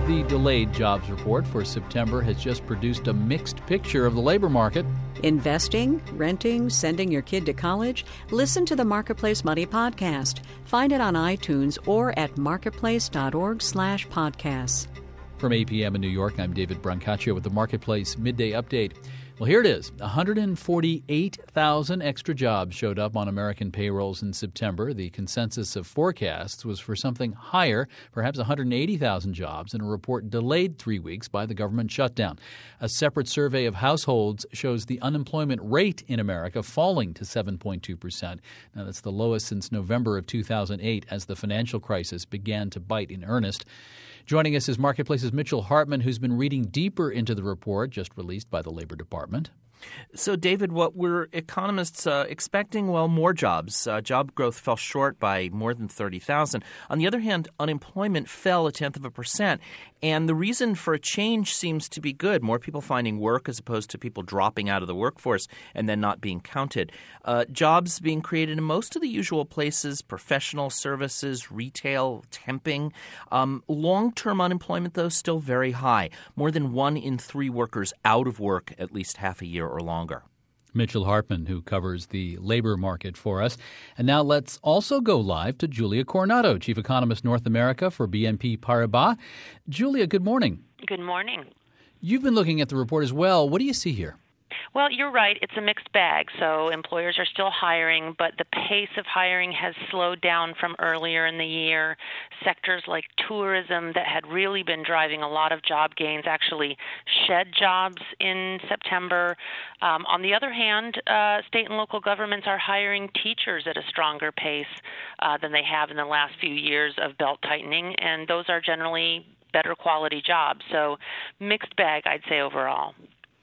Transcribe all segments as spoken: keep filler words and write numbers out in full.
The delayed jobs report for September has just produced a mixed picture of the labor market. Investing, renting, sending your kid to college? Listen to the Marketplace Money podcast. Find it on iTunes or at marketplace.org slash podcasts. From A P M in New York, I'm David Brancaccio with the Marketplace Midday Update. Well, here it is. one hundred forty-eight thousand extra jobs showed up on American payrolls in September. The consensus of forecasts was for something higher, perhaps one hundred eighty thousand jobs, in a report delayed three weeks by the government shutdown. A separate survey of households shows the unemployment rate in America falling to seven point two percent. Now, that's the lowest since November of two thousand eight as the financial crisis began to bite in earnest. Joining us is Marketplace's Mitchell Hartman, who's been reading deeper into the report just released by the Labor Department. So, David, what were economists uh, expecting? Well, more jobs. Uh, job growth fell short by more than thirty thousand. On the other hand, unemployment fell a tenth of a percent. And the reason for a change seems to be good. More people finding work as opposed to people dropping out of the workforce and then not being counted. Uh, jobs being created in most of the usual places, professional services, retail, temping. Um, long-term unemployment, though, still very high. More than one in three workers out of work at least half a year or longer. Mitchell Hartman, who covers the labor market for us. And now let's also go live to Julia Coronado, Chief Economist North America for B N P Paribas. Julia, good morning. Good morning. You've been looking at the report as well. What do you see here? Well, you're right. It's a mixed bag. So employers are still hiring, but the pace of hiring has slowed down from earlier in the year. Sectors like tourism that had really been driving a lot of job gains actually shed jobs in September. Um, on the other hand, uh, state and local governments are hiring teachers at a stronger pace uh, than they have in the last few years of belt tightening, and those are generally better quality jobs. So mixed bag, I'd say, overall.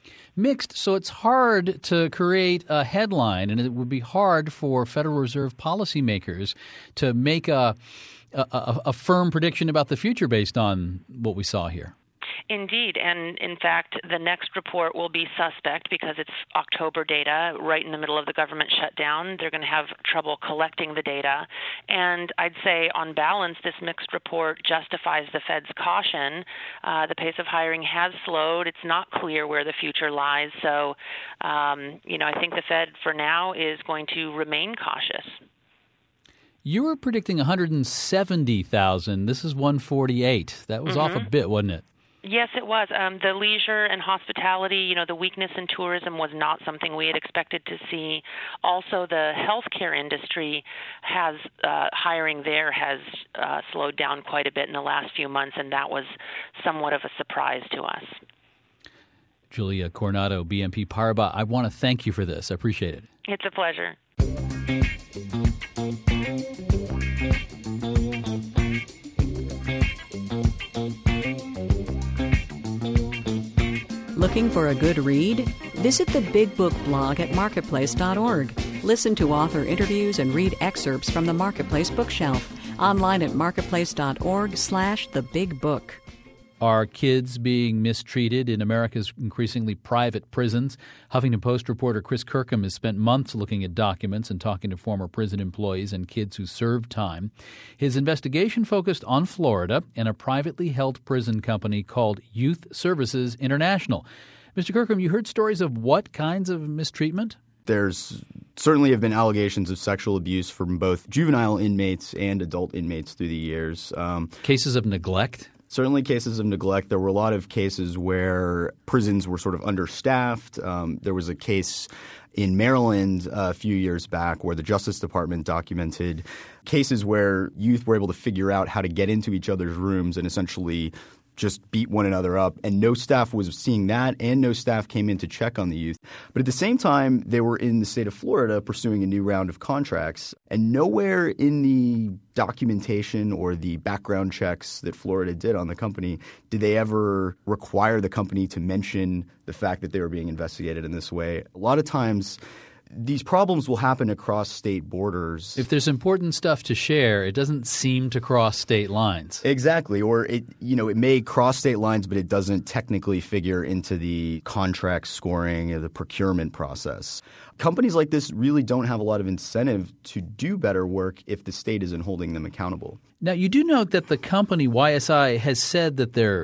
Mixed, so it's hard to create a headline, and it would be hard for Federal Reserve policymakers to make a, a, a firm prediction about the future based on what we saw here. Indeed. And in fact, the next report will be suspect because it's October data right in the middle of the government shutdown. They're going to have trouble collecting the data. And I'd say on balance, this mixed report justifies the Fed's caution. Uh, the pace of hiring has slowed. It's not clear where the future lies. So, um, you know, I think the Fed for now is going to remain cautious. You were predicting one hundred seventy thousand. This is one hundred forty-eight. That was mm-hmm. off a bit, wasn't it? Yes, it was. Um, the leisure and hospitality, you know, the weakness in tourism was not something we had expected to see. Also, the healthcare industry has, uh, hiring there has uh, slowed down quite a bit in the last few months, and that was somewhat of a surprise to us. Julia Coronado, B N P Paribas, I want to thank you for this. I appreciate it. It's a pleasure. Looking for a good read? Visit the Big Book blog at marketplace dot org. Listen to author interviews and read excerpts from the Marketplace bookshelf. Online at marketplace dot org slash the big book. Are kids being mistreated in America's increasingly private prisons? Huffington Post reporter Chris Kirkham has spent months looking at documents and talking to former prison employees and kids who served time. His investigation focused on Florida and a privately held prison company called Youth Services International. Mister Kirkham, you heard stories of what kinds of mistreatment? There's certainly have been allegations of sexual abuse from both juvenile inmates and adult inmates through the years. Um, Cases of neglect? Certainly cases of neglect. There were a lot of cases where prisons were sort of understaffed. Um, there was a case in Maryland uh, a few years back where the Justice Department documented cases where youth were able to figure out how to get into each other's rooms and essentially just beat one another up. And no staff was seeing that, and no staff came in to check on the youth. But at the same time, they were in the state of Florida pursuing a new round of contracts. And nowhere in the documentation or the background checks that Florida did on the company did they ever require the company to mention the fact that they were being investigated in this way. A lot of times these problems will happen across state borders. If there's important stuff to share, it doesn't seem to cross state lines. Exactly. Or it, you know, it may cross state lines, but it doesn't technically figure into the contract scoring or the procurement process. Companies like this really don't have a lot of incentive to do better work if the state isn't holding them accountable. Now, you do note that the company Y S I has said that they're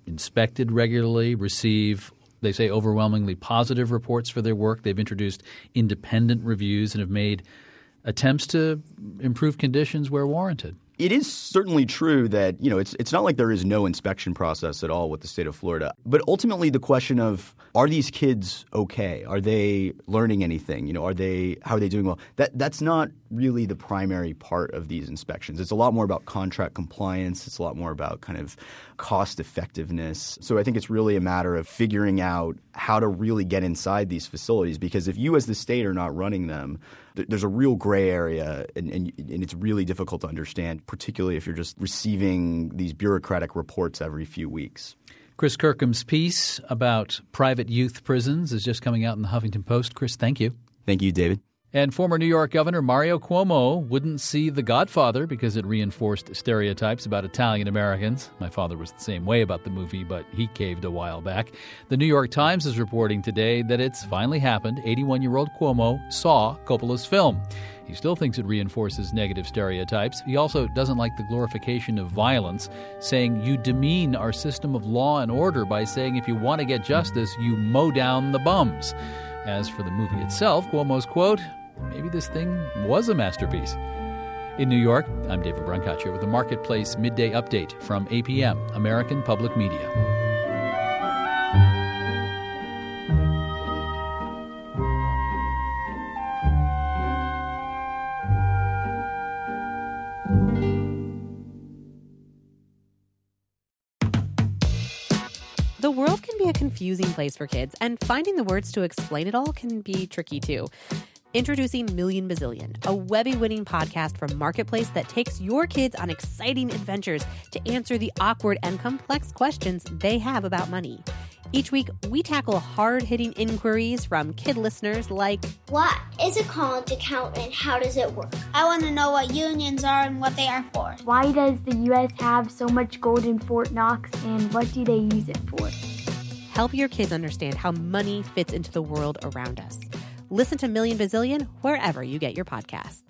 inspected regularly, receive, they say, overwhelmingly positive reports for their work. They've introduced independent reviews and have made attempts to improve conditions where warranted. It is certainly true that, you know, it's it's not like there is no inspection process at all with the state of Florida. But ultimately the question of, are these kids okay? Are they learning anything? You know, are they how are they doing well? That that's not really the primary part of these inspections. It's a lot more about contract compliance. It's a lot more about kind of cost effectiveness. So I think it's really a matter of figuring out how to really get inside these facilities, because if you as the state are not running them, th- there's a real gray area and, and, and it's really difficult to understand, particularly if you're just receiving these bureaucratic reports every few weeks. Chris Kirkham's piece about private youth prisons is just coming out in the Huffington Post. Chris, thank you. Thank you, David. And former New York Governor Mario Cuomo wouldn't see The Godfather because it reinforced stereotypes about Italian Americans. My father was the same way about the movie, but he caved a while back. The New York Times is reporting today that it's finally happened. eighty-one-year-old Cuomo saw Coppola's film. He still thinks it reinforces negative stereotypes. He also doesn't like the glorification of violence, saying you demean our system of law and order by saying if you want to get justice, you mow down the bums. As for the movie itself, Cuomo's quote, maybe this thing was a masterpiece. In New York, I'm David Brancaccio with the Marketplace Midday Update from A P M, American Public Media. The world can be a confusing place for kids, and finding the words to explain it all can be tricky too. Introducing Million Bazillion, a Webby-winning podcast from Marketplace that takes your kids on exciting adventures to answer the awkward and complex questions they have about money. Each week, we tackle hard-hitting inquiries from kid listeners like, what is a college account and how does it work? I want to know what unions are and what they are for. Why does the U S have so much gold in Fort Knox and what do they use it for? Help your kids understand how money fits into the world around us. Listen to Million Bazillion wherever you get your podcasts.